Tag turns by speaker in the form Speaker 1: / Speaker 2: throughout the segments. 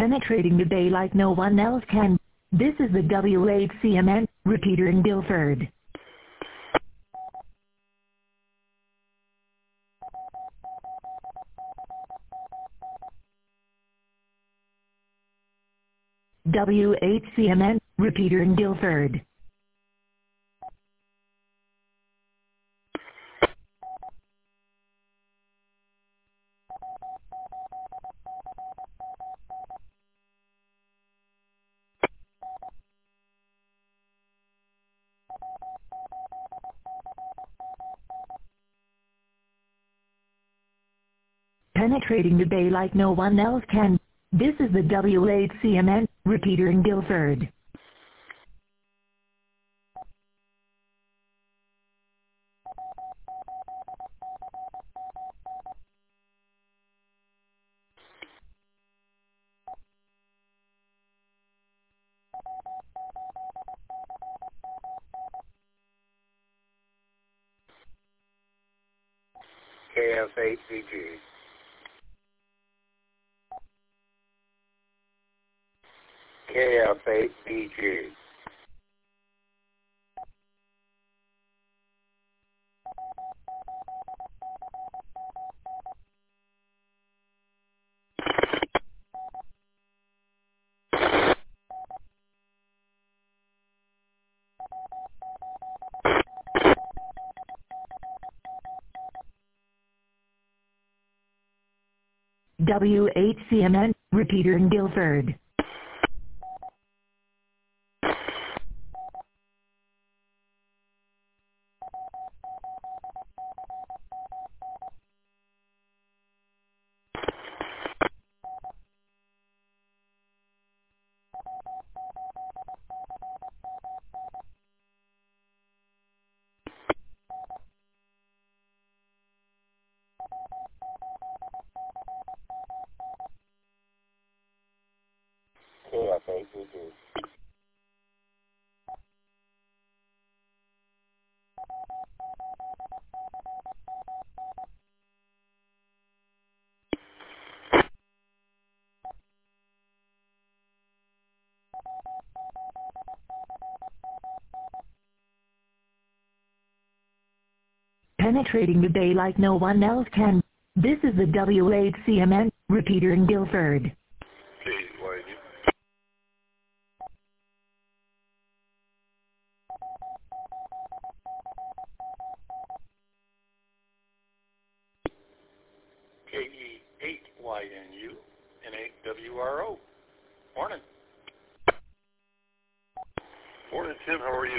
Speaker 1: penetrating the bay like no one else can. This is the WHCMN repeater in Guilford. WHCMN repeater in Guilford. Penetrating the bay like no one else can. This is the WHCMN repeater in Guilford.
Speaker 2: KF8BG. KF8BG.
Speaker 1: WHCMN repeater in Guilford.
Speaker 2: KF8BG.
Speaker 1: Penetrating the bay like no one else can. This is the WHCMN repeater in Guilford.
Speaker 3: KE8YNU and 8WRO. Morning.
Speaker 4: Morning, Tim. How are you?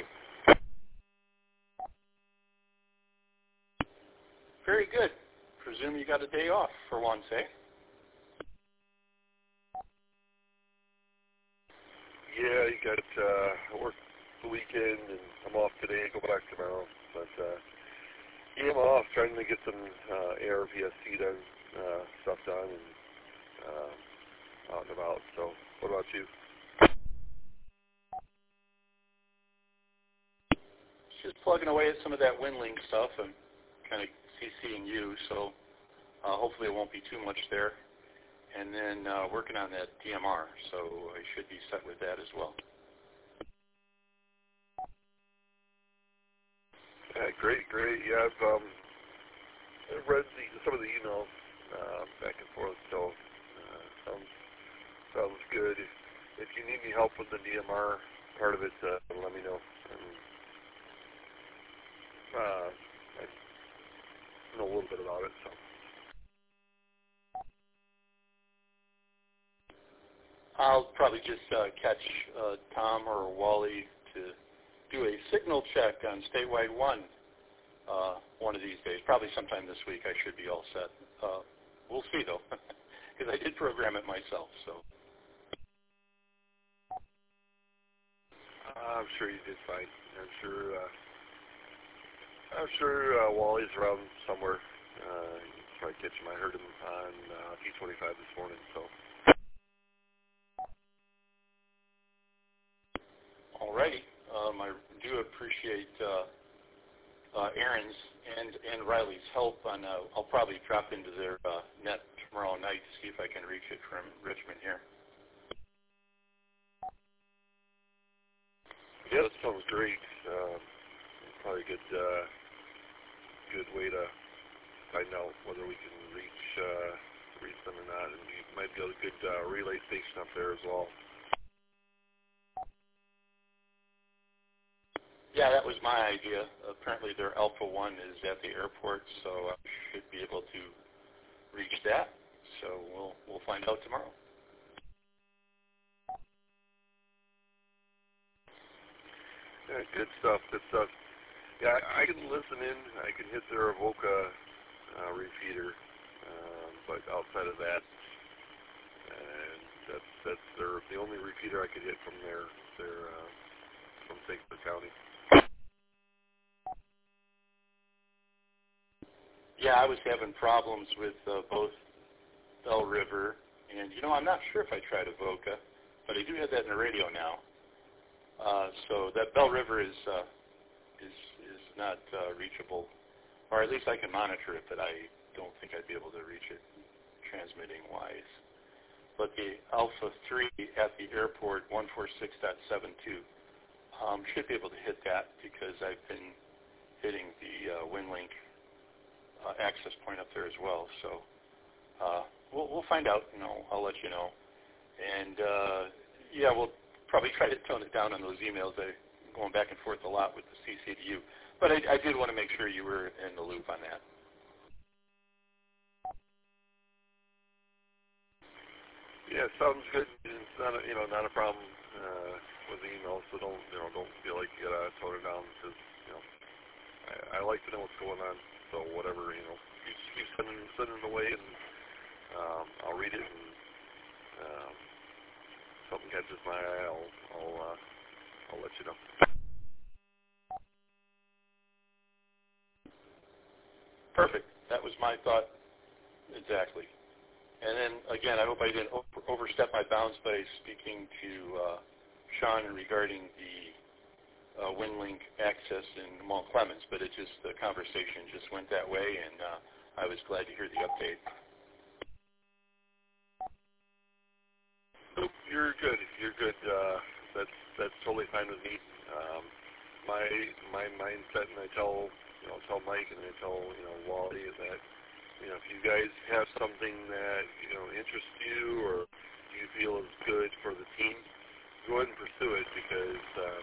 Speaker 3: Very good. Presume you got a day off for once, eh?
Speaker 4: Yeah, you got I work the weekend, and I'm off today. Go back tomorrow. But yeah, I'm off trying to get some ARPSC done, stuff done, and out and about. So, what about you?
Speaker 3: Just plugging away at some of that WinLink stuff and kind of CCing you, so hopefully it won't be too much there. And then working on that DMR, so I should be set with that as well.
Speaker 4: Great. Yeah, I've read some of the emails back and forth, so sounds good. If you need any help with the DMR part of it, let me know. I know a little bit about it, so.
Speaker 3: I'll probably just catch Tom or Wally to do a signal check on Statewide 1 one of these days. Probably sometime this week I should be all set. We'll see, though, because I did program it myself. So
Speaker 4: I'm sure you did fine. I'm sure Wally's around somewhere. Try to catch him. I heard him on P25 this morning. So.
Speaker 3: Alrighty. I do appreciate Aaron's and Riley's help on. I'll probably drop into their net tomorrow night to see if I can reach it from Richmond here.
Speaker 4: Yeah, that sounds great. Probably a good way to find out whether we can reach them or not, and we might be able to get a relay station up there as well.
Speaker 3: Yeah, that was my idea. Apparently their Alpha 1 is at the airport, so I should be able to reach that. So we'll find out tomorrow.
Speaker 4: Yeah, good stuff, good stuff. Yeah, I can listen in. I can hit their Avoca repeater, but outside of that, that's the only repeater I could hit from from St. Clair County.
Speaker 3: Yeah, I was having problems with both Bell River and, I'm not sure if I tried Avoca, but I do have that in the radio now. So that Bell River is not reachable, or at least I can monitor it, but I don't think I'd be able to reach it transmitting-wise. But the Alpha 3 at the airport, 146.72, should be able to hit that because I've been hitting the WinLink access point up there as well. So we'll find out. I'll let you know. And yeah, we'll probably try to tone it down on those emails. I'm going back and forth a lot with the CCDU. But I did want to make sure you were in the loop on that.
Speaker 4: Yeah, sounds good. It's not not a problem with the emails. So don't feel like you gotta tone it down because I like to know what's going on. So whatever you just keep sending it away, and I'll read it. And something catches my eye, I'll let you know.
Speaker 3: Perfect. That was my thought exactly. And then, again, I hope I didn't overstep my bounds by speaking to Sean regarding the WinLink access in Mont Clemens, but the conversation just went that way, and I was glad to hear the update.
Speaker 4: Nope, you're good. You're good. That's totally fine with me. My mindset, and I tell Mike and I tell Wally is that if you guys have something that interests you or you feel is good for the team, go ahead and pursue it because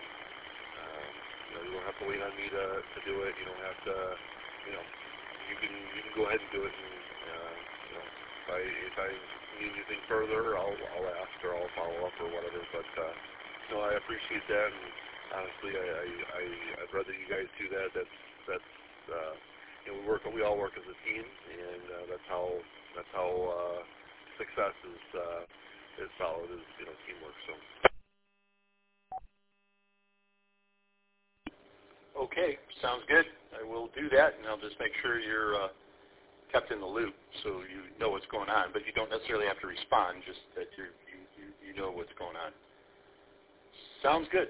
Speaker 4: you don't have to wait on me to do it. You don't have to you can go ahead and do it. And if I need anything further, I'll ask or I'll follow up or whatever. But I appreciate that, and honestly, I'd rather you guys do that. That's we all work as a team, and that's how success is followed is teamwork. So.
Speaker 3: Okay, sounds good. I will do that, and I'll just make sure you're kept in the loop so you know what's going on. But you don't necessarily have to respond, just that you know what's going on. Sounds good.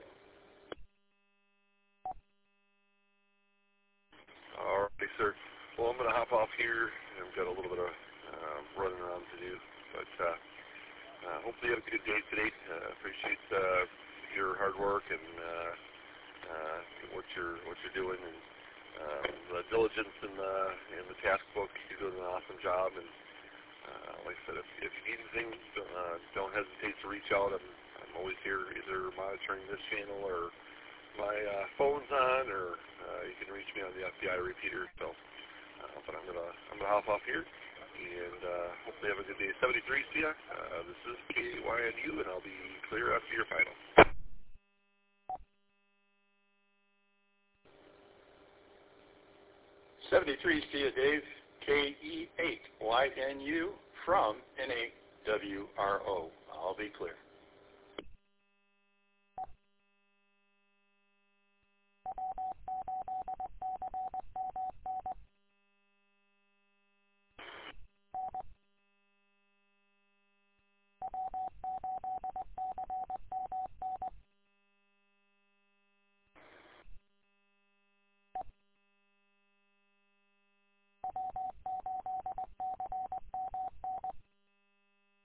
Speaker 4: All right, sir. Well, I'm going to hop off here. I've got a little bit of running around to do, but hopefully you have a good day today. Appreciate your hard work and what you're doing, and the diligence in the task book. You're doing an awesome job, and like I said, if you need anything, don't hesitate to reach out. I'm always here, either monitoring this channel or my phone's on, or you can reach me on the FBI repeater. So, but I'm gonna hop off here, and hopefully have a good day. 73, see ya. This is KYNU, and I'll be clear after your final.
Speaker 3: 73, see ya, Dave. KE8YNU from NAWRO. I'll be clear.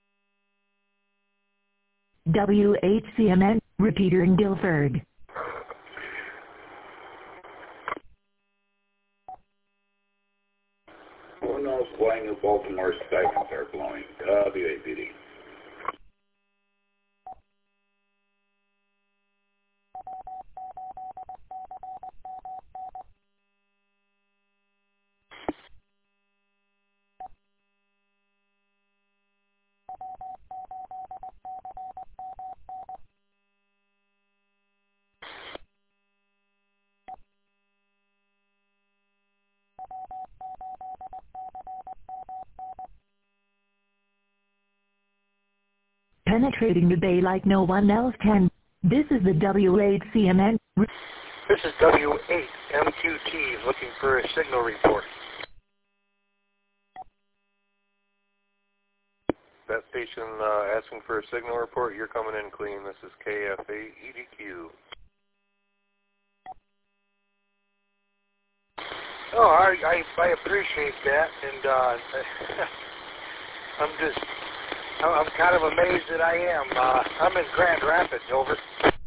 Speaker 1: WHCMN, repeater in Guilford.
Speaker 2: Flying New Baltimore segments are blowing. WAPD.
Speaker 1: Penetrating the bay like no one else can. This is the W8CMN.
Speaker 5: This is W8MQT looking for a signal report.
Speaker 4: That station asking for a signal report. You're coming in clean. This is KF8EDQ.
Speaker 5: Oh, I appreciate that, and I'm kind of amazed that I am. I'm in Grand Rapids, over.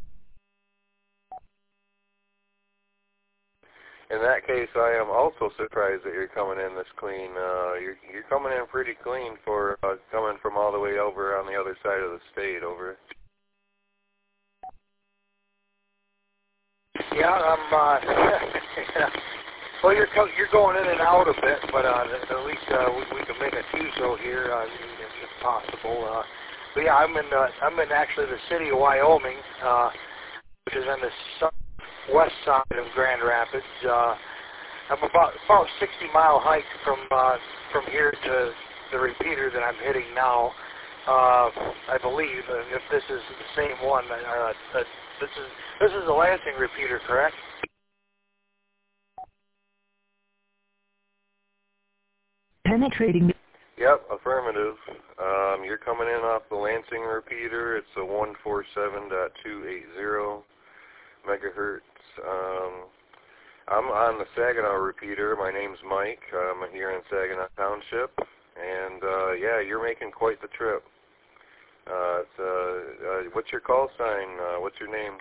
Speaker 4: In that case, I am also surprised that you're coming in this clean. You're coming in pretty clean for coming from all the way over on the other side of the state, over.
Speaker 5: Yeah, I'm. Well, you're going in and out a bit, but at least we can make a fuso here if possible. But yeah, I'm in actually the city of Wyoming, which is on the southwest side of Grand Rapids. I'm about 60-mile hike from here to the repeater that I'm hitting now. I believe, if this is the same one, this is the Lansing repeater, correct?
Speaker 1: Penetrating.
Speaker 4: Yep, affirmative. You're coming in off the Lansing repeater. It's a 147.280 megahertz. I'm on the Saginaw repeater. My name's Mike. I'm here in Saginaw Township, and yeah, you're making quite the trip. What's your call sign? What's your name?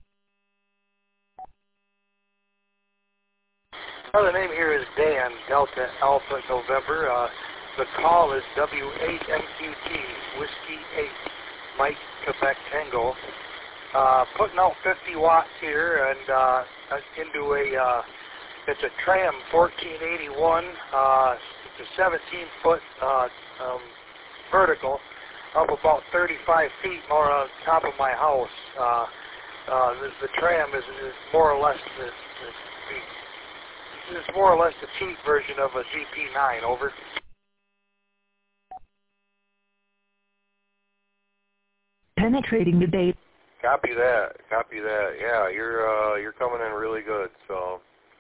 Speaker 5: Well, the name here is Dan, Delta Alpha November. The call is W8MQT, Whiskey 8, Mike Quebec Tango. Putting out 50 watts here and into it's a Tram 1481. It's a 17-foot vertical, up about 35 feet more on top of my house. The Tram is more or less it's more or less the cheap version of a GP9, over.
Speaker 1: Penetrating the bay.
Speaker 4: Copy that. Copy that. Yeah, you're coming in really good. So,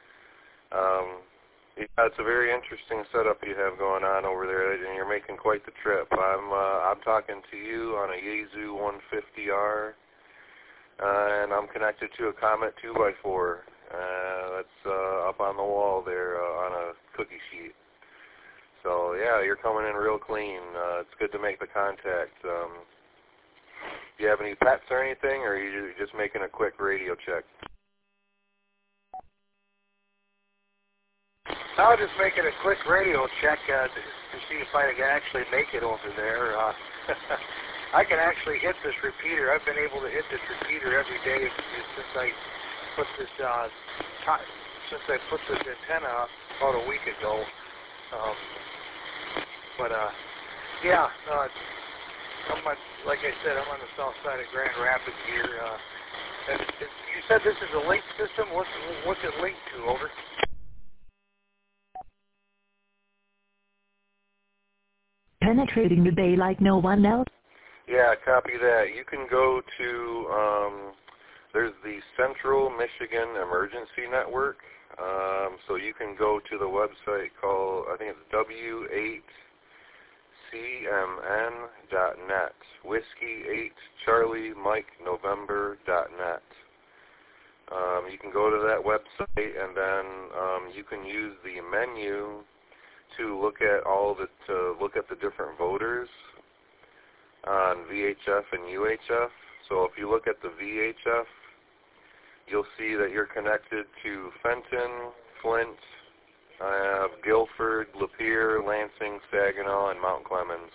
Speaker 4: yeah, it's a very interesting setup you have going on over there, and you're making quite the trip. I'm talking to you on a Yaesu 150R, and I'm connected to a Comet 2x4. That's up on the wall there on a cookie sheet. So, yeah, you're coming in real clean. It's good to make the contact. Do you have any pets or anything, or are you just making a quick radio check?
Speaker 5: I was just making a quick radio check to see if I can actually make it over there. I can actually hit this repeater. I've been able to hit this repeater every day since I put this antenna up about a week ago. Yeah. Like I said, I'm on the south side of Grand Rapids here. You said this is a link system? What's it linked to, over?
Speaker 1: Penetrating the bay like no one else.
Speaker 4: Yeah, copy that. You can go to, there's the Central Michigan Emergency Network. So you can go to the website called, I think it's W8CMN.net, Whiskey 8 Charlie Mike November.net. You can go to that website, and then you can use the menu to look at the different voters on VHF and UHF. So if you look at the VHF, you'll see that you're connected to Fenton, Flint, I have Guilford, Lapeer, Lansing, Saginaw, and Mount Clemens.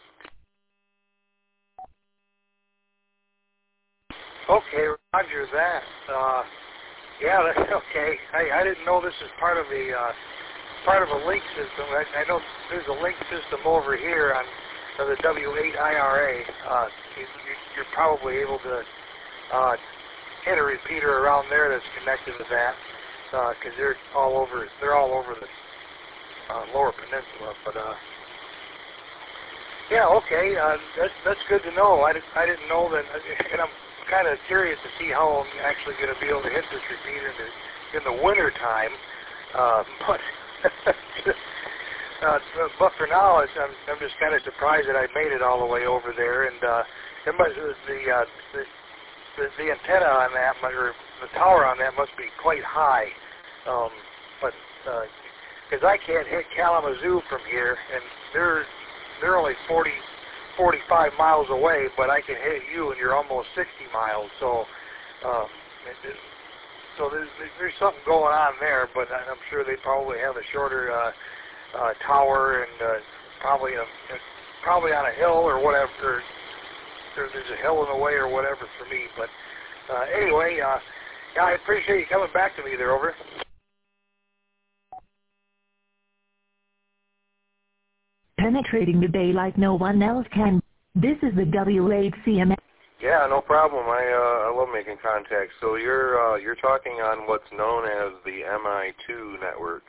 Speaker 5: Okay, roger that. Yeah, that's okay. I didn't know this is part of a link system. I know there's a link system over here on the W8IRA. You're probably able to hit a repeater around there that's connected to that, because they're all over the Lower Peninsula. But yeah, okay, that's good to know. I didn't know that, and I'm kind of curious to see how I'm actually going to be able to hit this repeater in the winter time. But for now, I'm just kind of surprised that I made it all the way over there, and the antenna on that, or the tower on that, must be quite high. But because I can't hit Kalamazoo from here, and they're only 45 miles away, but I can hit you, and you're almost 60 miles. So there's something going on there, but I'm sure they probably have a shorter tower, and probably on a hill or whatever. There's a hill in the way or whatever for me. But anyway, yeah, I appreciate you coming back to me there, over.
Speaker 1: Penetrating the bay like no one else can. This is the W8CMN.
Speaker 4: Yeah, no problem. I love making contact. So you're talking on what's known as the MI2 network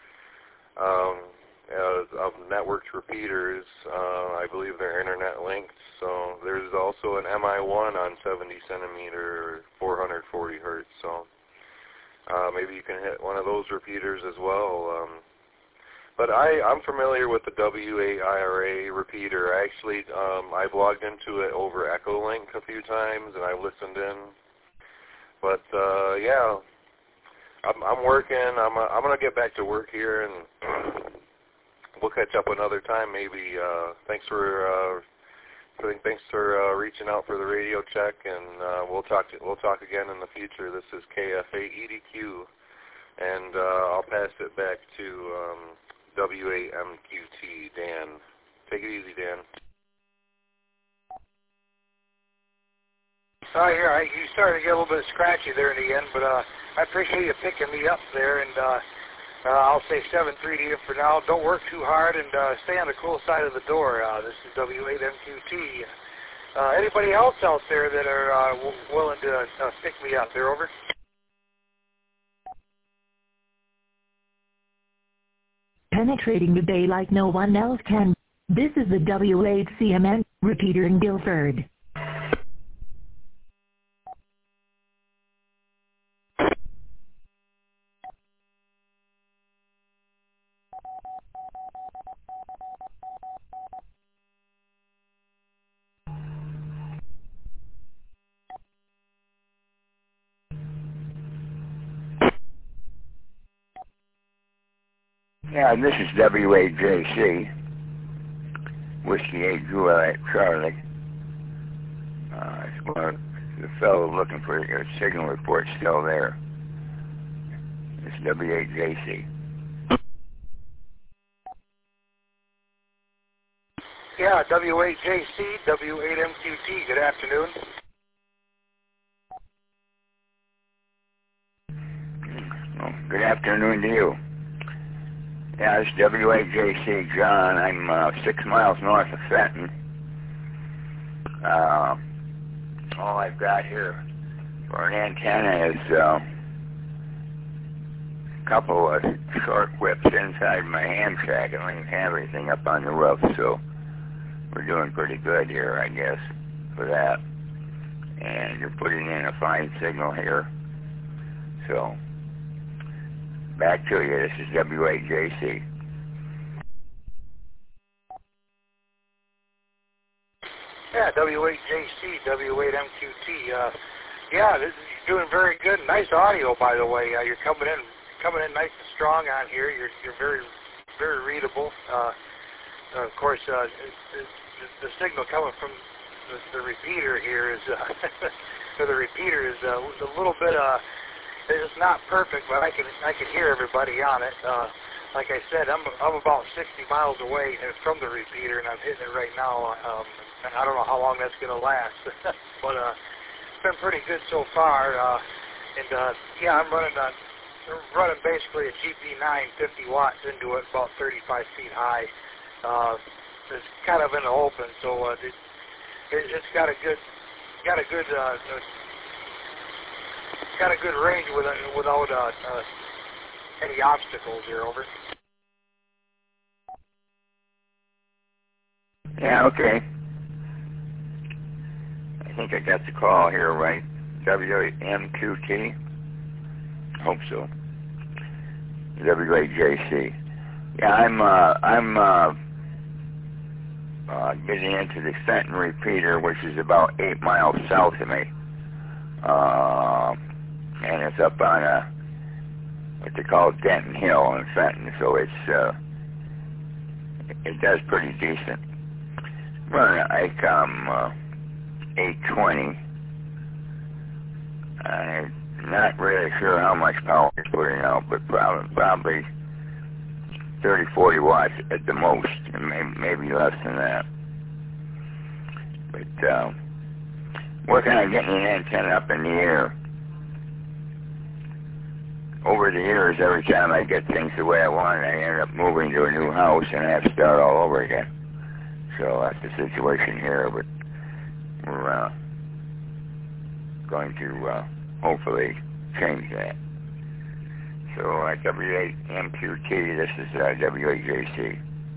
Speaker 4: of networked repeaters. I believe they're internet linked. So there's also an MI1 on 70 centimeter, 440 hertz. So maybe you can hit one of those repeaters as well. But I'm familiar with the W8IRA repeater. Actually, I've logged into it over Echolink a few times, and I've listened in. But yeah, I'm working. I'm gonna get back to work here, and we'll catch up another time. Maybe. Thanks for reaching out for the radio check, and we'll talk again in the future. This is KFA-EDQ, and I'll pass it back to W8MQT, Dan. Take it easy, Dan.
Speaker 5: Here, you started to get a little bit scratchy there in the end, but I appreciate you picking me up there, and I'll say 7-3 to you for now. Don't work too hard, and stay on the cool side of the door. This is W8MQT. Anybody else out there that are willing to pick me up? They're over.
Speaker 1: Penetrating the bay like no one else can. This is the W8CMN repeater in Guilford.
Speaker 6: Yeah, this is W8JC, Whiskey 8 Juliet Charlie. It's one of the fellow looking for your signal report still there. It's W8JC.
Speaker 5: Yeah, W8JC, W8MQT. Good afternoon.
Speaker 6: Well, good afternoon to you. Yeah, this is W8JC, John. I'm 6 miles north of Fenton. All I've got here for an antenna is a couple of short whips inside my ham shack. I don't even have anything up on the roof, so we're doing pretty good here, I guess, for that. And you're putting in a fine signal here. So back to you. This is W8JC.
Speaker 5: Yeah, W8JC, W8MQT. Yeah, this is doing very good. Nice audio, by the way. You're coming in nice and strong on here. You're very, very readable. Of course, the signal coming from the repeater here is a little bit. It's not perfect, but I can hear everybody on it. like I said, I'm about 60 miles away from the repeater, and I'm hitting it right now. I don't know how long that's going to last, but it's been pretty good so far. Yeah, I'm running basically a GP9 50 watts into it, about 35 feet high. It's kind of in the open, so it's got a good range without any obstacles here. Over.
Speaker 6: Yeah, okay. I think I got the call here, right? WMQT? Hope so. WAJC. Yeah, I'm getting into the Fenton repeater, which is about 8 miles south of me. And it's up on what they call Denton Hill in Fenton, so it does pretty decent. Running an ICOM 820. I'm not really sure how much power it's putting out, but probably 30, 40 watts at the most, and maybe less than that. But working on getting an antenna up in the air. Over the years, every time I get things the way I want, I end up moving to a new house and I have to start all over again. So that's the situation here, but we're going to hopefully change that. So at W8MQT, this is WAJC.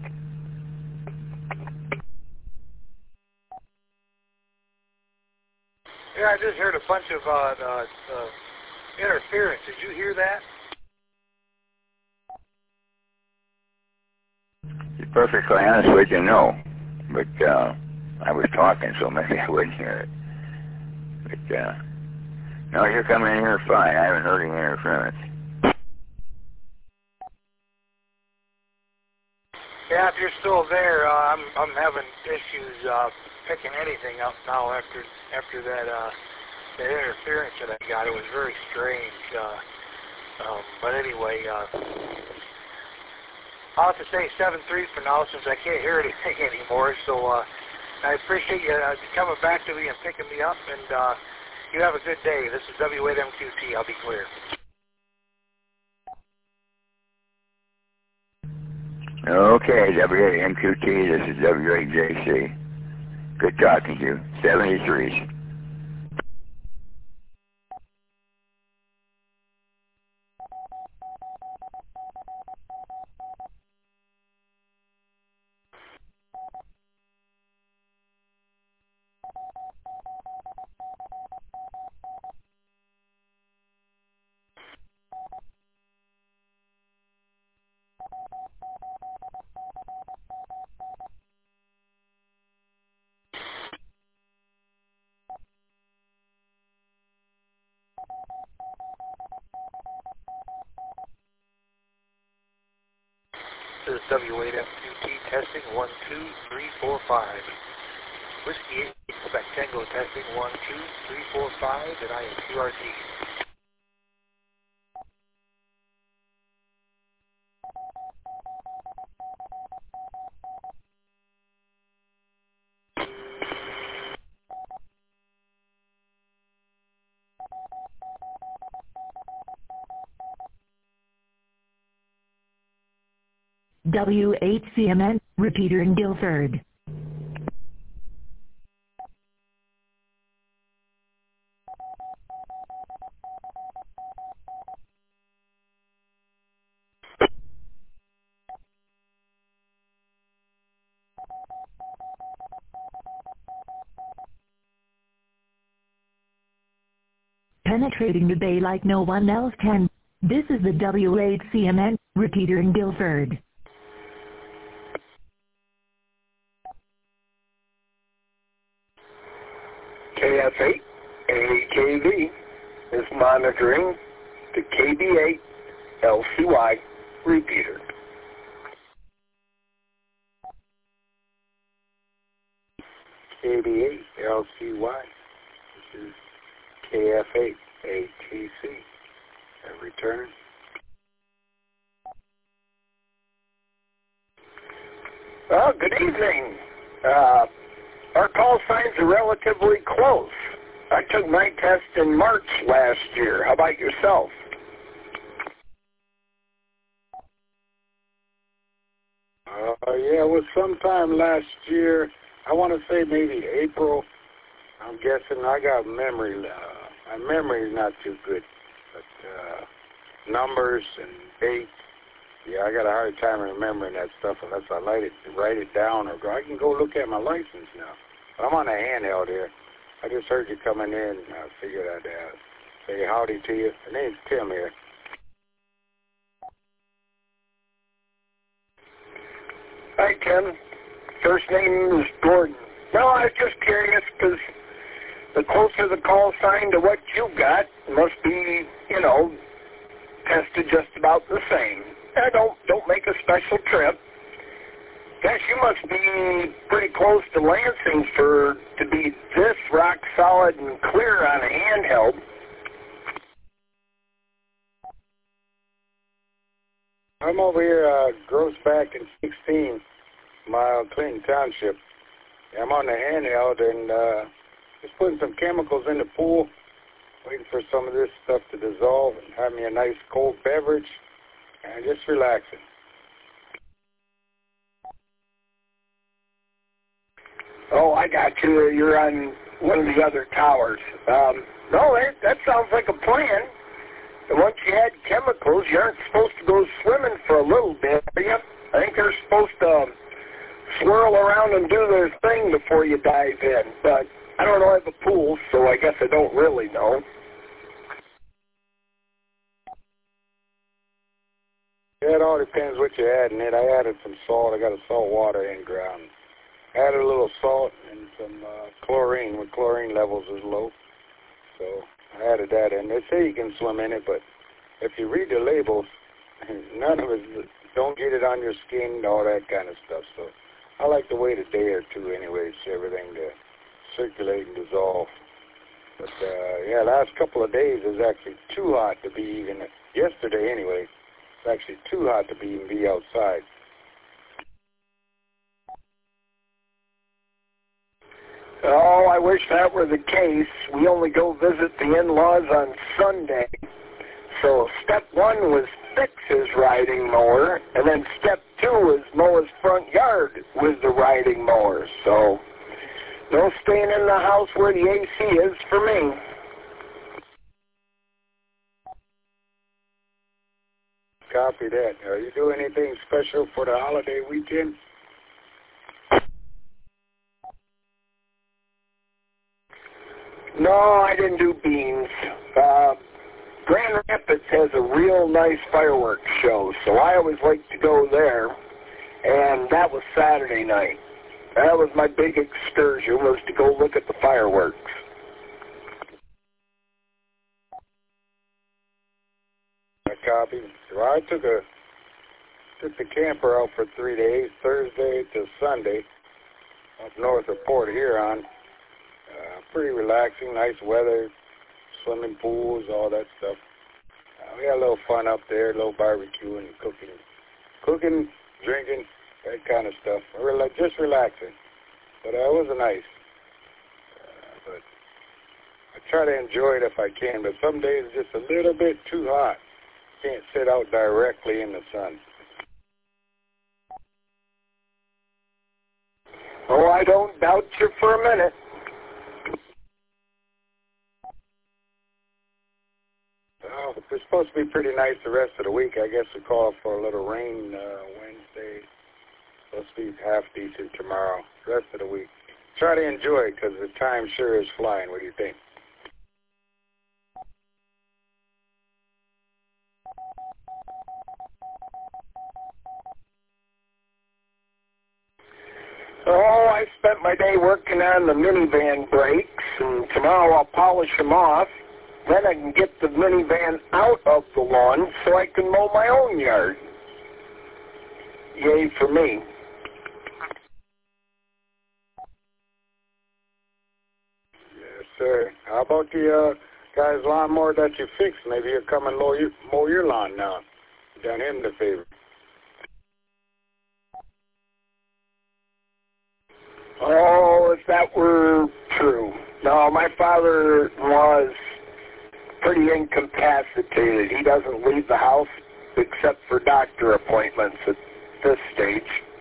Speaker 5: Yeah, I just heard a bunch of interference. Did you hear that?
Speaker 6: To be perfectly honest with you, no. But I was talking, so maybe I wouldn't hear it. But no, you're coming in here fine. I haven't heard any interference.
Speaker 5: Yeah, if you're still there, I'm having issues picking anything up now after that interference that I got. It was very strange. But anyway, I'll have to say 7-3 for now since I can't hear anything anymore. So I appreciate you coming back to me and picking me up. And you have a good day. This is W8MQT. I'll be clear.
Speaker 6: Okay, WAMQT, this is WAJC. Good talking to you. 73s.
Speaker 5: This is W8MQT testing 1, 2, 3, 4, 5. Whiskey 8, Quebec Tango testing 1, 2, 3, 4, 5, and I am QRT.
Speaker 1: W8CMN, repeater in Guilford. Penetrating the bay like no one else can. This is the W8CMN, repeater in Guilford.
Speaker 7: KF8 AKV is monitoring the KB8 LCY repeater. KB8 LCY, this is KF8 ATC, and return. Well, good evening. Our call signs are relatively close. I took my test in March last year. How about yourself?
Speaker 8: Yeah, it was sometime last year. I want to say maybe April. I'm guessing. I got memory. My memory is not too good, but numbers and dates. Yeah, I got a hard time remembering that stuff unless I write it down, or I can go look at my license now. I'm on a handheld here. I just heard you coming in. I figured I'd say howdy to you. My name's Tim here.
Speaker 7: Hi, Tim. First name is Gordon. No, I was just curious because the closer the call sign to what you got must be, tested just about the same. Don't make a special trip. Gosh, you must be pretty close to Lansing to be this rock solid and clear on a handheld.
Speaker 8: I'm over here, Grossback in 16 Mile, Clinton Township. I'm on the handheld and just putting some chemicals in the pool, waiting for some of this stuff to dissolve and have me a nice cold beverage and just relaxing.
Speaker 7: Oh, I got you. You're on one of the other towers. No, that sounds like a plan. And once you add chemicals, you aren't supposed to go swimming for a little bit, are you? I think they're supposed to swirl around and do their thing before you dive in. But I don't know, I have a pool, so I guess I don't really know.
Speaker 8: Yeah, it all depends what you add in it. I added some salt. I got a salt water in ground. Added a little salt and some chlorine when chlorine levels is low. So I added that in. They say you can swim in it, but if you read the labels, none of it, don't get it on your skin, all that kind of stuff. So I like to wait a day or two anyway for everything to circulate and dissolve. But yeah, last couple of days is actually too hot to be even, yesterday anyway, it's actually too hot to be outside.
Speaker 7: Oh, I wish that were the case. We only go visit the in-laws on Sunday. So step one was fix his riding mower, and then step two was mow his front yard with the riding mower. So no staying in the house where the AC is for me.
Speaker 8: Copy that. Are you doing anything special for the holiday weekend?
Speaker 7: No, I didn't do beans. Grand Rapids has a real nice fireworks show, so I always like to go there, and that was Saturday night. That was my big excursion, was to go look at the fireworks.
Speaker 8: I copy. Well, I took the camper out for 3 days, Thursday to Sunday, up north of Port Huron. Pretty relaxing, nice weather, swimming pools, all that stuff. We had a little fun up there, a little barbecuing, cooking, drinking, that kind of stuff. Just relaxing. But it was nice. But I try to enjoy it if I can, but some days it's just a little bit too hot. Can't sit out directly in the sun.
Speaker 7: Oh, I don't doubt you for a minute.
Speaker 8: Oh, it's supposed to be pretty nice the rest of the week. I guess we call for a little rain Wednesday. Supposed to be half decent tomorrow. The rest of the week. Try to enjoy it because the time sure is flying. What do you think?
Speaker 7: Oh, I spent my day working on the minivan brakes, and tomorrow I'll polish them off. Then I can get the minivan out of the lawn so I can mow my own yard. Yay for me.
Speaker 8: Yes, sir. How about the guy's lawnmower that you fixed? Maybe he'll come and mow your lawn now. Done him the favor.
Speaker 7: Oh, if that were true. No, my father was pretty incapacitated. He doesn't leave the house except for doctor appointments at this stage.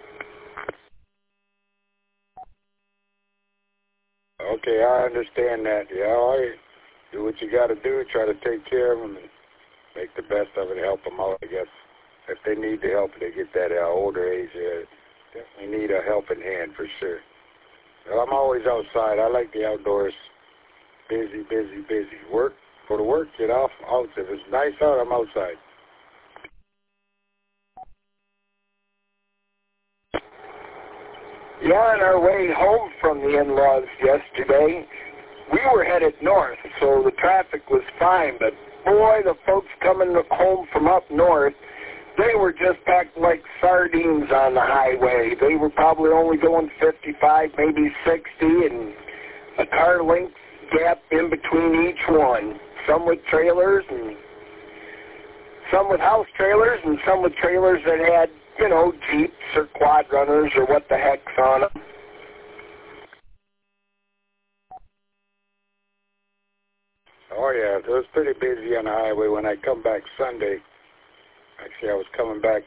Speaker 8: Okay, I understand that. Yeah, all right. Do what you got to do. Try to take care of them and make the best of it. Help them out, I guess. If they need the help, they get that older age. Definitely need a helping hand for sure. Well, I'm always outside. I like the outdoors. Busy, busy, busy. Work, go to work, get off, out. If it's nice out, I'm outside.
Speaker 7: Yeah, on our way home from the in-laws yesterday, we were headed north, so the traffic was fine, but boy, the folks coming home from up north, they were just packed like sardines on the highway. They were probably only going 55, maybe 60, and a car length gap in between each one. Some with trailers, and some with house trailers, and some with trailers that had, you know, Jeeps or quad runners or what the heck's on them.
Speaker 8: Oh, yeah, it was pretty busy on the highway when I come back Sunday. Actually, I was coming back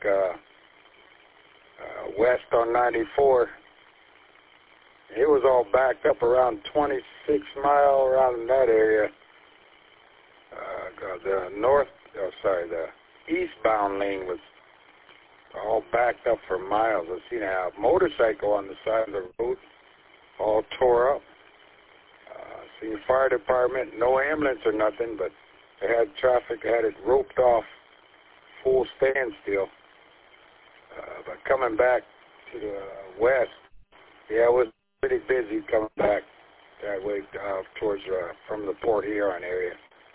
Speaker 8: west on 94. It was all backed up around 26 mile around that area. The eastbound lane was all backed up for miles. I've seen a motorcycle on the side of the road, all tore up. Seen fire department, no ambulance or nothing, but they had traffic, had it roped off, full standstill. But coming back to the west, yeah, it was pretty busy coming back that way towards from the Port Huron area.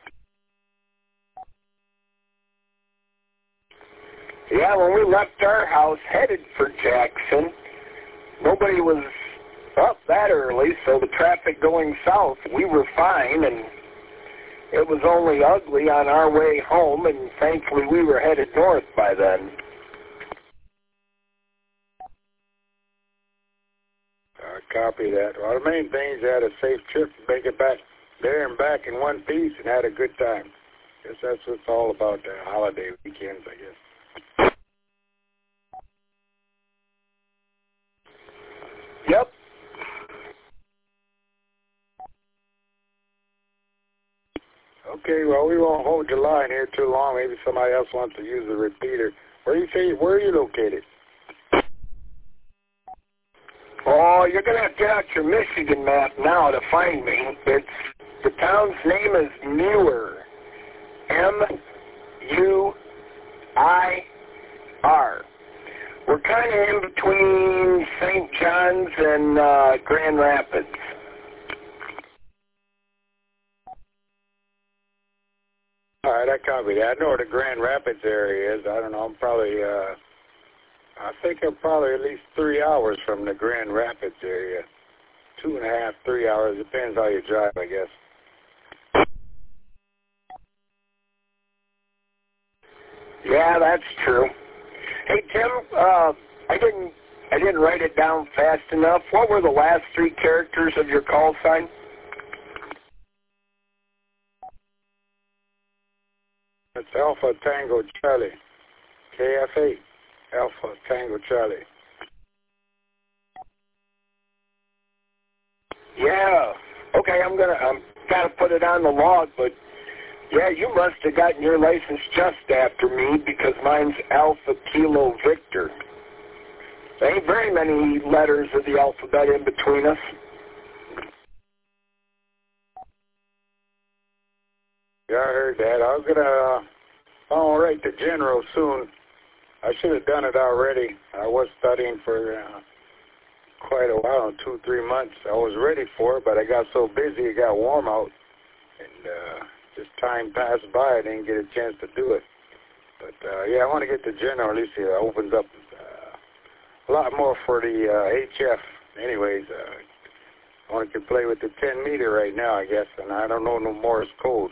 Speaker 7: Yeah, when we left our house headed for Jackson, nobody was up that early, so the traffic going south, we were fine, and it was only ugly on our way home, and thankfully we were headed north by then.
Speaker 8: Copy that. Well, the main thing is you had a safe trip, make it back there and back in one piece, and had a good time. Guess that's what it's all about, the holiday weekends, I guess.
Speaker 7: Yep.
Speaker 8: Okay, well, we won't hold your line here too long. Maybe somebody else wants to use the repeater. Where are you located?
Speaker 7: Oh, you're going to have to get out your Michigan map now to find me. The town's name is Muir. M-U-I-R. We're kind of in between St. John's and Grand Rapids.
Speaker 8: All right, I copy that. I know where the Grand Rapids area is. I don't know. I think I'm probably at least 3 hours from the Grand Rapids area. 2.5, 3 hours. Depends how you drive, I guess.
Speaker 7: Yeah, that's true. Hey, Tim, I didn't write it down fast enough. What were the last 3 characters of your call sign?
Speaker 8: It's Alpha Tango Charlie. KFA. Alpha Tango Charlie.
Speaker 7: Yeah. Okay, I'm gotta put it on the log, but yeah, you must have gotten your license just after me because mine's Alpha Kilo Victor. There ain't very many letters of the alphabet in between us.
Speaker 8: Yeah, I heard that. I was gonna write the general soon. I should have done it already. I was studying for quite a while, 2-3 months. I was ready for it, but I got so busy, it got warm out, and just time passed by. I didn't get a chance to do it. But yeah, I want to get the general. At least it opens up a lot more for the HF. Anyways, I want to play with the 10 meter right now, I guess, and I don't know no Morse code.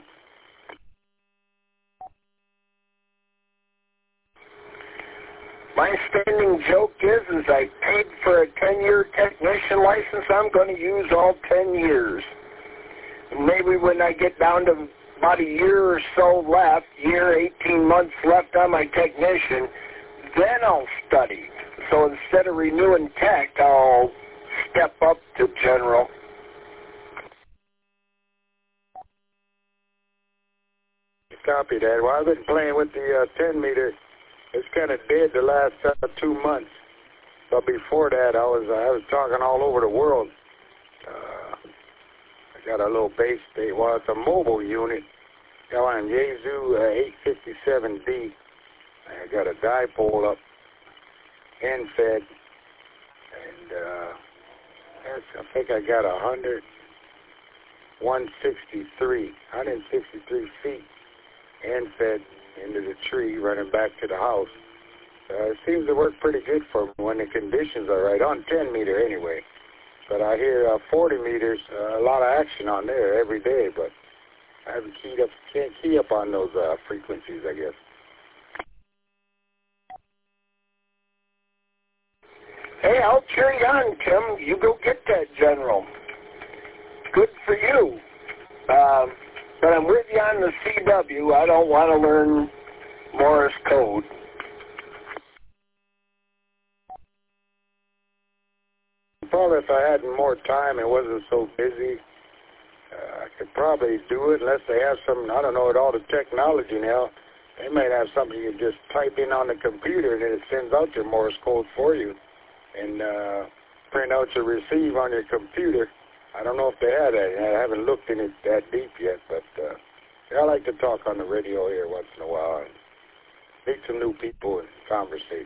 Speaker 7: my standing joke is I paid for a 10-year technician license. I'm going to use all 10 years. And maybe when I get down to about a year or so left, 18 months left on my technician, then I'll study. So instead of renewing tech, I'll step up to general.
Speaker 8: Copy that. Well, I've been playing with the 10 meter. It's kind of dead the last 2 months. But before that, I was talking all over the world. I got a little base station. Well, it's a mobile unit. Got one Yaesu 857D. I got a dipole up, end fed, and I think I got 163 feet. And fed into the tree, running back to the house. It seems to work pretty good for me when the conditions are right, on 10 meter anyway. But I hear 40 meters, a lot of action on there every day, but I haven't can't key up on those frequencies, I guess.
Speaker 7: Hey, I'll cheer you on, Tim. You go get that general. Good for you. But I'm with you on the CW. I don't want to learn Morse code.
Speaker 8: Probably if I had more time and wasn't so busy, I could probably do it unless they have some, I don't know, with all the technology now, they might have something you just type in on the computer and then it sends out your Morse code for you and print out your receive on your computer. I don't know if they had that. I haven't looked in it that deep yet, but I like to talk on the radio here once in a while and meet some new people and conversate.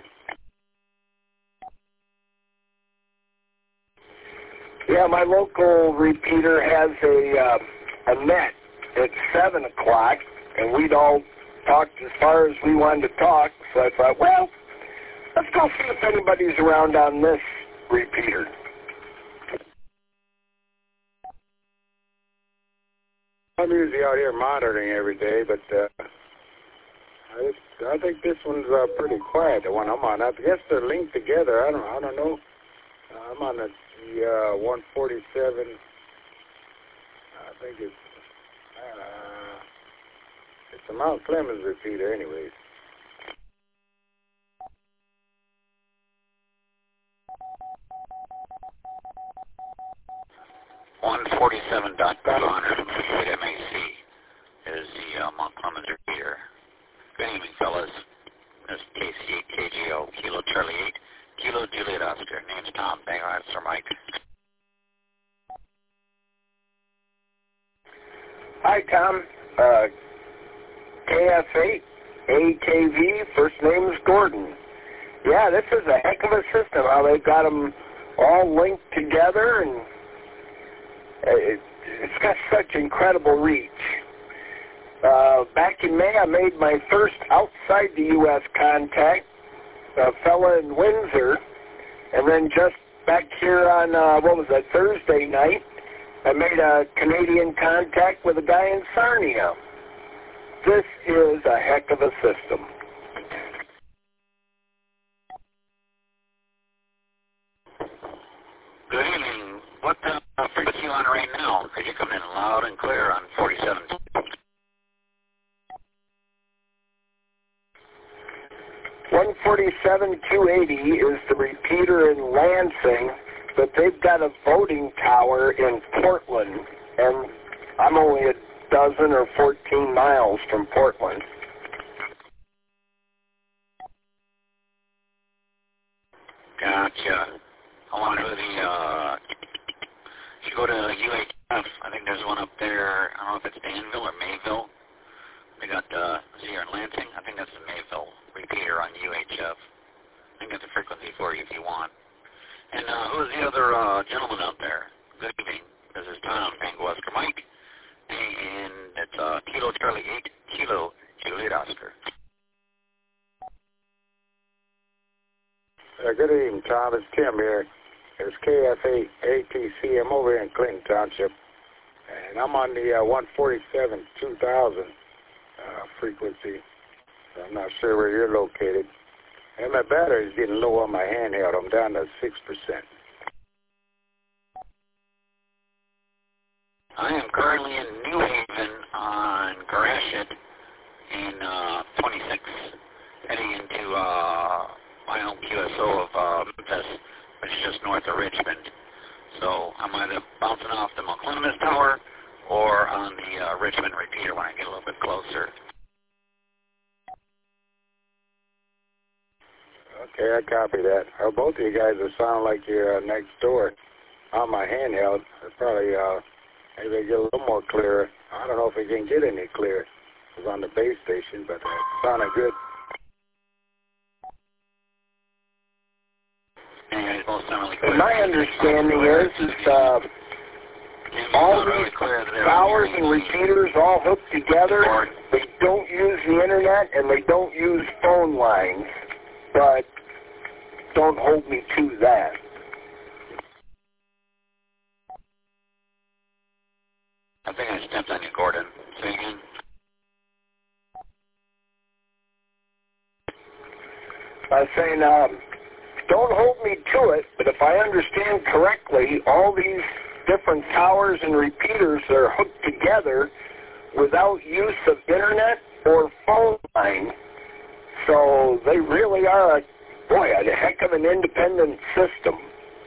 Speaker 7: Yeah, my local repeater has a net at 7 o'clock, and we'd all talked as far as we wanted to talk, so I thought, well, let's go see if anybody's around on this repeater.
Speaker 8: I'm usually out here monitoring every day, but I think this one's pretty quiet, the one I'm on. I guess they're linked together. I don't know. I'm on the 147. I think it's a Mount Clemens repeater anyways.
Speaker 9: .200 MAC is the Mount Clemens repeater. Good evening, fellas. This is KC8KGO, Kilo Charlie 8, Kilo Juliet Oscar. Name's Tom. Bang on, Sir Mike.
Speaker 7: Hi, Tom. KF8, AKV, first name is Gordon. Yeah, this is a heck of a system, how they got them all linked together, and it's got such incredible reach. Back in May, I made my first outside the U.S. contact, a fella in Windsor, and then just back here on, Thursday night, I made a Canadian contact with a guy in Sarnia. This is a heck of a system.
Speaker 9: Good evening. What frequency are you on right now? Because you're coming in loud and clear on 47.
Speaker 7: 147-280 is the repeater in Lansing, but they've got a voting tower in Portland, and I'm only a dozen or 14 miles from Portland.
Speaker 9: Gotcha. I want to know you go to UHF, I think there's one up there, I don't know if it's Danville or Mayville. They got here in Lansing, I think that's the Mayville repeater on UHF. I think that's a frequency for you if you want. And who's the other gentleman out there? Good evening. This is Tom, Tango Oscar Mike, and it's Kilo Charlie 8, Kilo Juliet Oscar.
Speaker 8: Good evening, Tom. It's Tim here. It's KF8 ATC. I'm over here in Clinton Township, and I'm on the 147-2000 frequency. I'm not sure where you're located. And my battery's getting low on my handheld. I'm down to 6%.
Speaker 9: I am currently in New Haven on Gratiot in 26, heading into my home QSO of Memphis, which is just north of Richmond. So I'm either bouncing off the McClinimus Tower or on the Richmond repeater when I get a little bit closer.
Speaker 8: Okay, I copy that. Both of you guys are sounding like you're next door on my handheld. Probably maybe get a little more clearer. I don't know if it can get any clearer. It was on the base station, but it sounded good.
Speaker 7: And my understanding is all these towers and repeaters all hooked together. They don't use the internet and they don't use phone lines, but don't hold me to that.
Speaker 9: I think I stepped on you, Gordon. Say again.
Speaker 7: I was saying, don't hold me to it, but if I understand correctly, all these different towers and repeaters are hooked together without use of internet or phone line. So they really are, a heck of an independent system.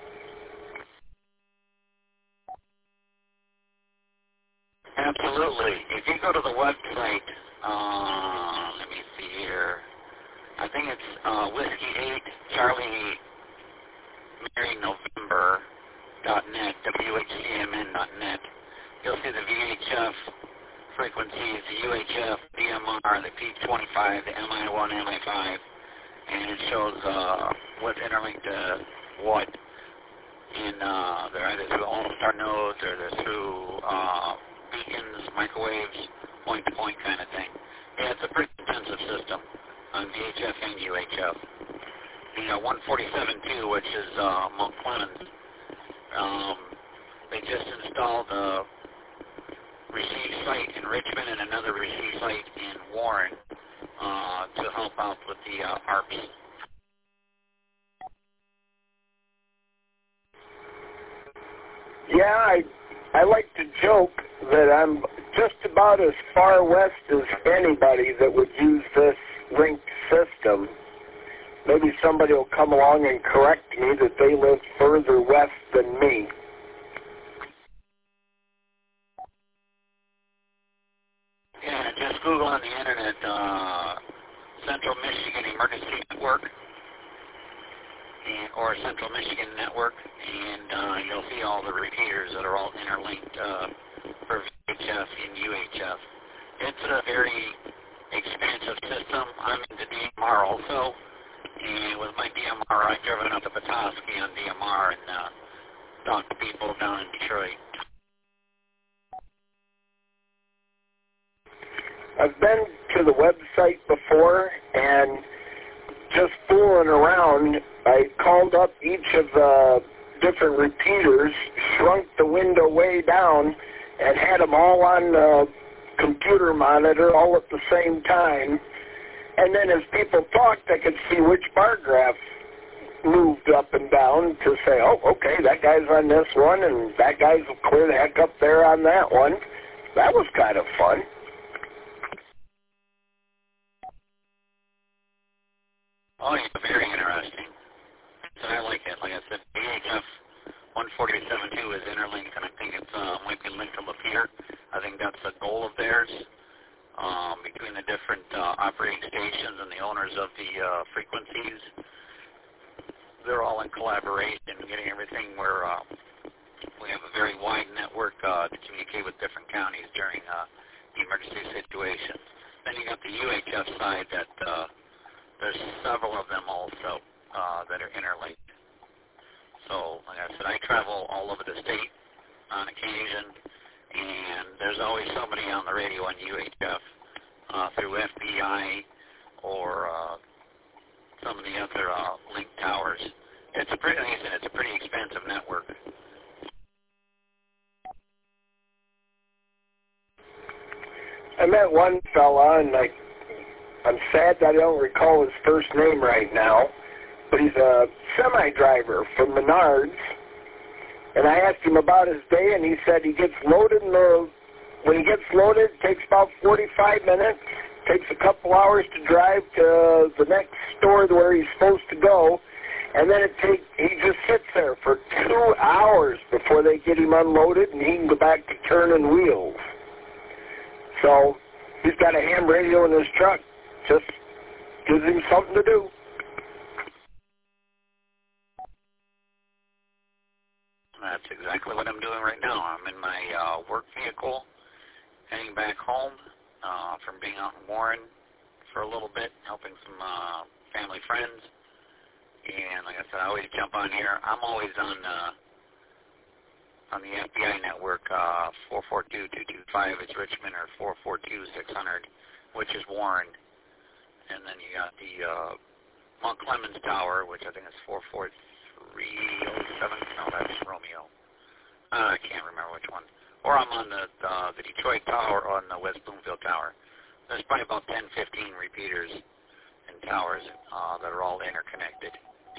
Speaker 9: Absolutely. If you go to the website, let me see here. I think it's Whiskey 8 Charlie Mary November .net, WHCMN.net. You'll see the VHF frequencies, the UHF, DMR, the P25, the MI1, MI5, and it shows what's interlinked to what. And they're either through All-Star nodes or they're through beacons, microwaves, point-to-point kind of thing. Yeah, it's a pretty intensive system on VHF and UHF. The 147.2, which is Mount Clemens, they just installed a receive site in Richmond and another receive site in Warren to help out with the ARPs.
Speaker 7: Yeah, I like to joke that I'm just about as far west as anybody that would use this linked system. Maybe somebody will come along and correct me that they live further west than me.
Speaker 9: Yeah, just Google on the internet, Central Michigan Emergency Network, or Central Michigan Network, and you'll see all the repeaters that are all interlinked for VHF and UHF. It's a very expansive system. I'm into DMR also, and with my DMR, I've driven up to Petoskey on DMR and talked to people down in Detroit.
Speaker 7: I've been to the website before, and just fooling around, I called up each of the different repeaters, shrunk the window way down, and had them all on the computer monitor all at the same time. And then as people talked, I could see which bar graph moved up and down to say, oh, okay, that guy's on this one, and that guy's clear the heck up there on that one. That was kind of fun.
Speaker 9: Oh, yeah, very interesting. So I like it. Like I said, VHF 147.2 is interlinked, and I think it might be linked to Lapeer. I think that's a goal of theirs between the different operating stations and the owners of the frequencies. They're all in collaboration, getting everything where we have a very wide network to communicate with different counties during the emergency situations. Then you got the UHF side that there's several of them also that are interlinked. So, like I said, I travel all over the state on occasion, and there's always somebody on the radio on UHF through FBI or some of the other link towers. It's a pretty, like I said, it's a pretty expensive network.
Speaker 7: I met one fella, and I'm sad that I don't recall his first name right now, but he's a semi-driver from Menards. And I asked him about his day, and he said he gets loaded when he gets loaded, it takes about 45 minutes, takes a couple hours to drive to the next store where he's supposed to go, and then he just sits there for 2 hours before they get him unloaded, and he can go back to turning wheels. So he's got a ham radio in his truck. Just gives him something to do.
Speaker 9: That's exactly what I'm doing right now. I'm in my work vehicle, heading back home from being out in Warren for a little bit, helping some family friends. And like I said, I always jump on here. I'm always on the FBI network. 442-225 is Richmond, or 442-600, which is Warren. And then you got the Mount Clemens Tower, which I think is 44307. No, that's Romeo. I can't remember which one. Or I'm on the Detroit Tower, on the West Bloomfield Tower. There's probably about 10, 15 repeaters and towers that are all interconnected.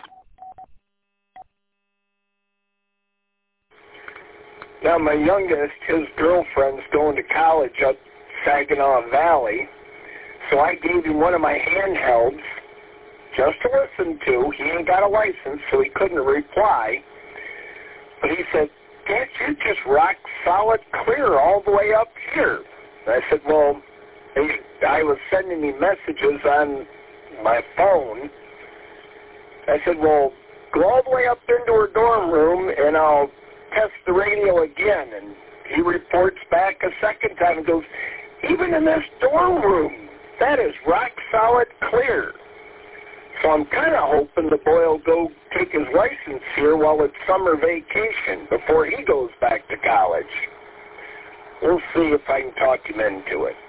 Speaker 7: Now, my youngest, his girlfriend's going to college up Saginaw Valley, so I gave him one of my handhelds just to listen to. He ain't got a license, so he couldn't reply. But he said, "Dad, you're just rock solid clear all the way up here." And I said, well, I was sending him messages on my phone. I said, well, go all the way up into her dorm room, and I'll test the radio again. And he reports back a second time and goes, even in this dorm room, that is rock solid clear. So I'm kind of hoping the boy will go take his license here while it's summer vacation before he goes back to college. We'll see if I can talk him into it.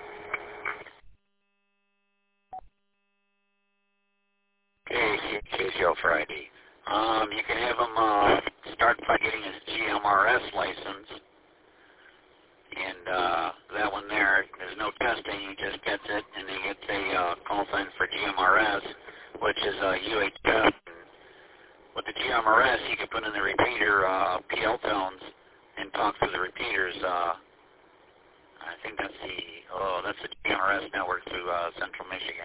Speaker 9: Okay, Joe Friday. You can have him start by getting his GMRS license. And that one there's no testing. He just gets it, and he gets a call sign for GMRS, which is UHF. With the GMRS, you can put in the repeater PL tones and talk through the repeaters. I think that's the GMRS network through Central Michigan.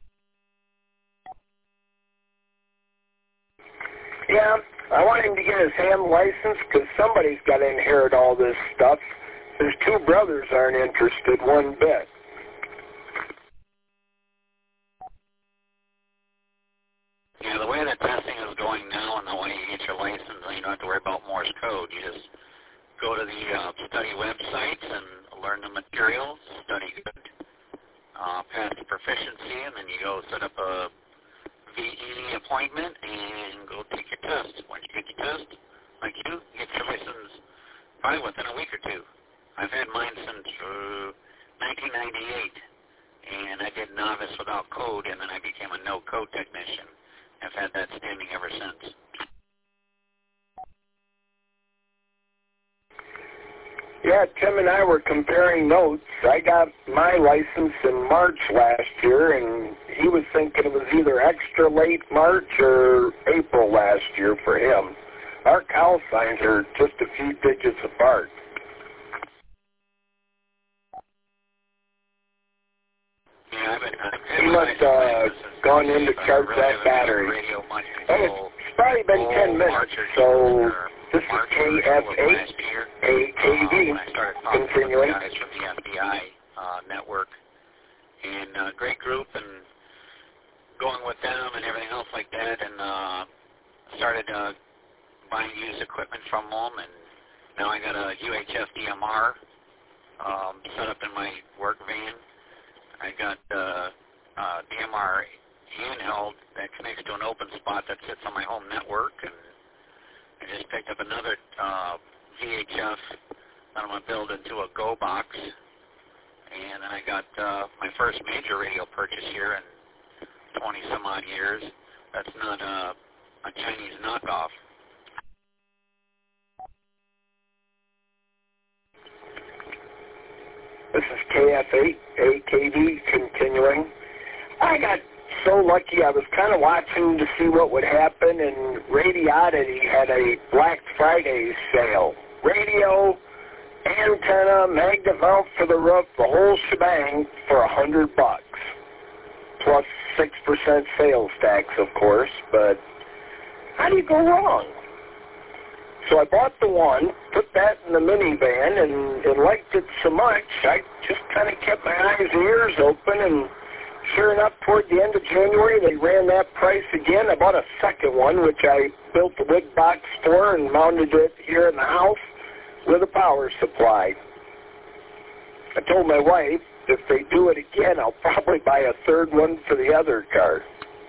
Speaker 7: Yeah, I want him to get his ham license because somebody's got to inherit all this stuff. His two brothers aren't interested one bit.
Speaker 9: Yeah, the way that testing is going now and the way you get your license, you don't have to worry about Morse code. You just go to the study websites and learn the materials, study good, pass the proficiency, and then you go set up a VE appointment and go take your test. Once you get your test, like you get your license probably within a week or two. I've had mine since 1998, and I did novice without code, and then I became a no-code technician. I've had that standing ever since.
Speaker 7: Yeah, Tim and I were comparing notes. I got my license in March last year, and he was thinking it was either extra late March or April last year for him. Our call signs are just a few digits apart.
Speaker 9: Yeah,
Speaker 7: he must have gone in to charge that battery. It's probably been 10 minutes, so this is KF8, AKV, continuing.
Speaker 9: Guys from the FBI network, and great group, and going with them and everything else like that, and started buying used equipment from them, and now I got a UHF DMR set up in my work van. I got DMR handheld that connects to an open spot that sits on my home network, and I just picked up another VHF that I'm going to build into a Go box, and then I got my first major radio purchase here in 20 some odd years. That's not a Chinese knockoff.
Speaker 7: This is KF8, AKV, continuing. I got so lucky. I was kind of watching to see what would happen, and Radiodity had a Black Friday sale. Radio, antenna, magnet mount for the roof, the whole shebang for $100, plus 6% sales tax, of course. But how do you go wrong? So I bought the one, put that in the minivan, and liked it so much, I just kind of kept my eyes and ears open, and sure enough, toward the end of January, they ran that price again. I bought a second one, which I built the wood box for and mounted it here in the house with a power supply. I told my wife, if they do it again, I'll probably buy a third one for the other car.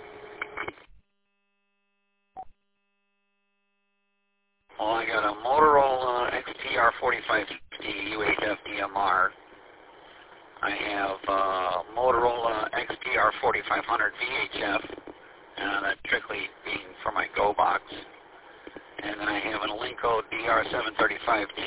Speaker 9: Well, I got a Motorola XTR4550 UHF DMR. I have Motorola XTR4500 VHF, that strictly being for my Go box. And then I have an Alinco DR735T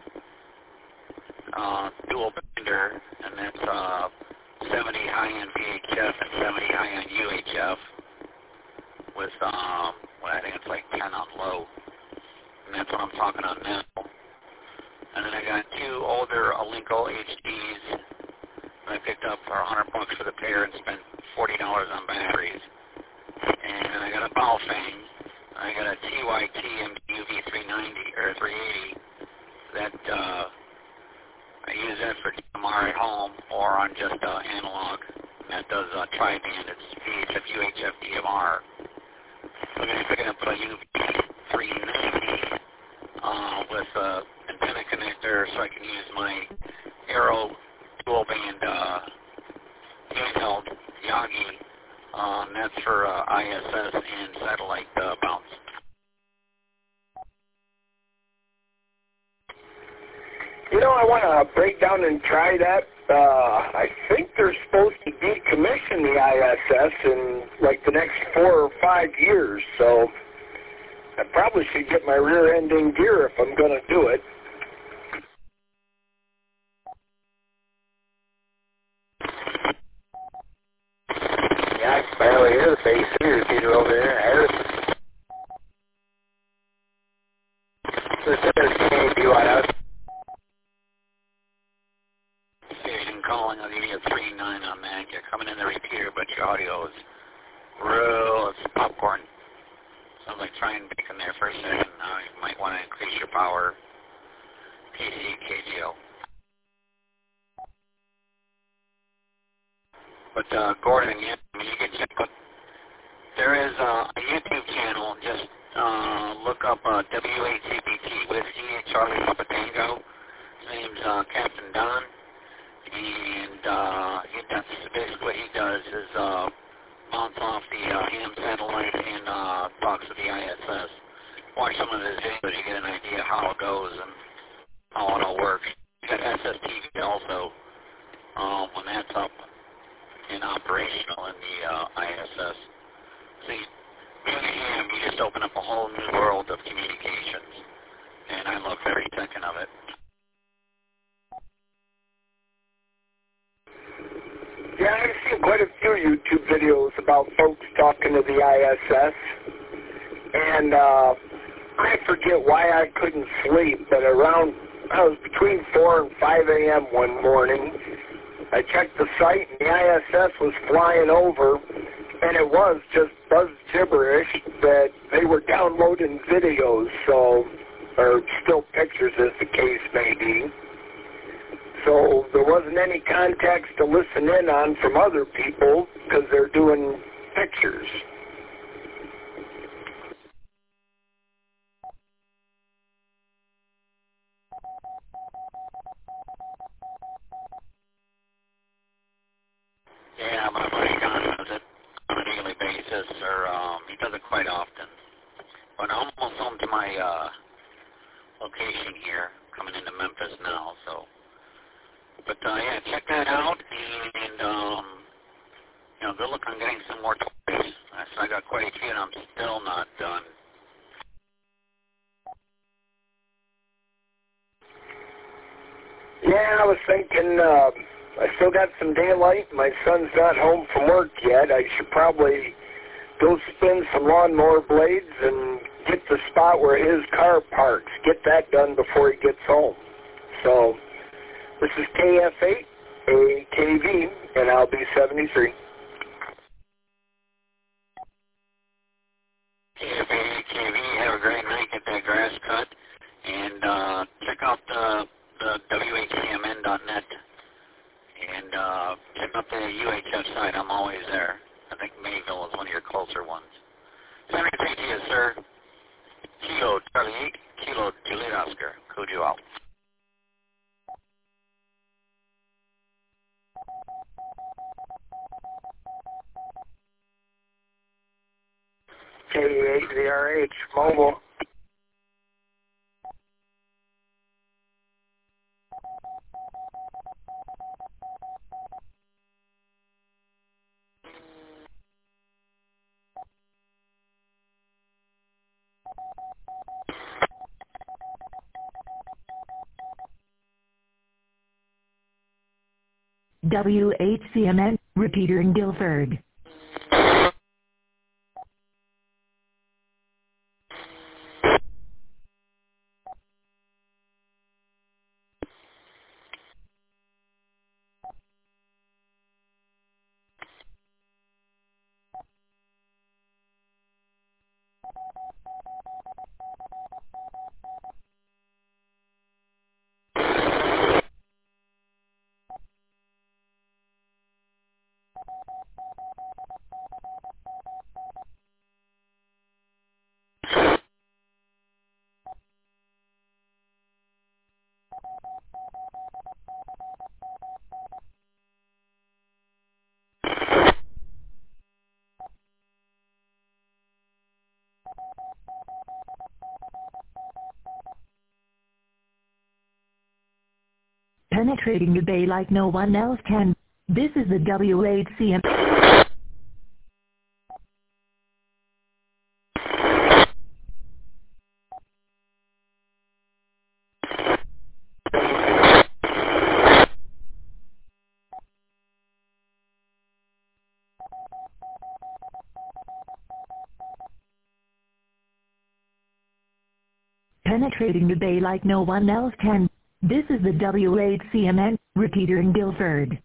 Speaker 9: dual bender, and that's 70 high-end VHF and 70 high-end UHF with, well, I think it's like 10 on low. And that's what I'm talking on now. And then I got two older Alinco HDs I picked up for $100 for the pair and spent $40 on batteries. And I got a Baofeng. I got a TYT MDUV 390 or 380. That I use that for DMR at home or on just analog. And that does tri-band. It's VHF UHF DMR. So I'm going to pick up a UV 390 with an antenna connector so I can use my Aero dual band handheld Yagi. That's for ISS and satellite bounce.
Speaker 7: You know, I want to break down and try that. I think they're supposed to decommission the ISS in like the next 4 or 5 years, so I probably should get my rear end in gear if I'm going to do it.
Speaker 5: Yeah, I can barely hear the bass repeater over there. Harrison. This is BYS.
Speaker 9: Station calling, I'll give you a 3.9 on that. You're coming in the repeater, but your audio is real, it's popcorn. Sounds like trying bacon there for a second. Now you might want to increase your power. PC, KGL. But Gordon, yeah, I mean, you can check out. There is a YouTube channel. Just look up WHCPT with Charlie Papa Tango. His name's Captain Don, and that's basically what he does is bounce off the ham satellite and talks to the ISS. Watch some of his videos, you get an idea how it goes and how it all works. You got SSTV also when that's up and operational in the ISS. See, being a ham, you just open up a whole new world of communications, and I love every second of it.
Speaker 7: Yeah, I've seen quite a few YouTube videos about folks talking to the ISS, and I forget why I couldn't sleep, but I was between 4 and 5 a.m. one morning. I checked the site, and the ISS was flying over, and it was just buzz gibberish that they were downloading videos, or still pictures as the case may be. So there wasn't any context to listen in on from other people because they're doing pictures.
Speaker 9: Yeah, my buddy Don does it on a daily basis, or he does it quite often. But I'm almost home to my location here, coming into Memphis now, so. But yeah, check that out, and good luck on getting some more toys. I got quite a few, and I'm still not done.
Speaker 7: Yeah, I was thinking I still got some daylight. My son's not home from work yet. I should probably go spin some lawnmower blades and get the spot where his car parks. Get that done before he gets home. So this is KF8, AKV, and I'll be 73.
Speaker 9: KF8, AKV, have a great night. Get that grass cut. And check out the WHCMN.net. And check out the UHF site. I'm always there. I think Mayville is one of your closer ones. Center TT, sir. Kilo Charlie 8, Kilo Juliet Oscar. Cujo out.
Speaker 5: K8VRH, mobile.
Speaker 1: WHCMN, repeater in Guilford. Penetrating the bay like no one else can. This is the WHCM. Penetrating the bay like no one else can. This is the WHCMN, repeater in Guilford.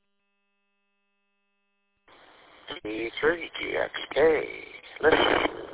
Speaker 5: E3GXK. Listen.